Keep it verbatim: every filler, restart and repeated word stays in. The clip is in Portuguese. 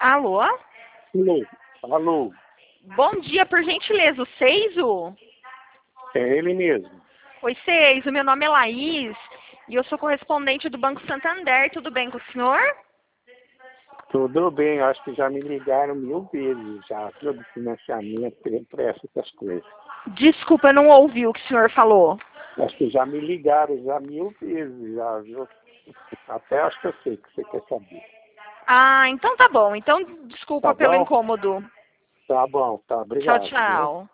Alô? Alô, alô, Bom dia, por gentileza, o Seiso? é ele mesmo. Oi, Seiso, meu nome é Laís e eu sou correspondente do Banco Santander, tudo bem com o senhor? Tudo bem, acho que já me ligaram mil vezes já sobre financiamento, empresta essas coisas. Desculpa, eu não ouvi o que o senhor falou. Acho que já me ligaram já mil vezes já, viu? Até acho que eu sei que você quer saber. Ah, então tá bom. Então, Tá desculpa pelo bom? incômodo. Tá bom, tá, Tchau, obrigado, viu? tchau.